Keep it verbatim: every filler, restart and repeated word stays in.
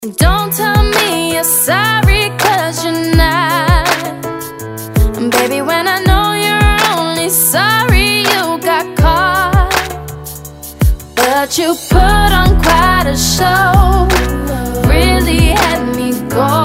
Don't tell me you're sorry, cause you're not. And baby, when I know you're only sorry you got caught. But you put on quite a show, really had me going.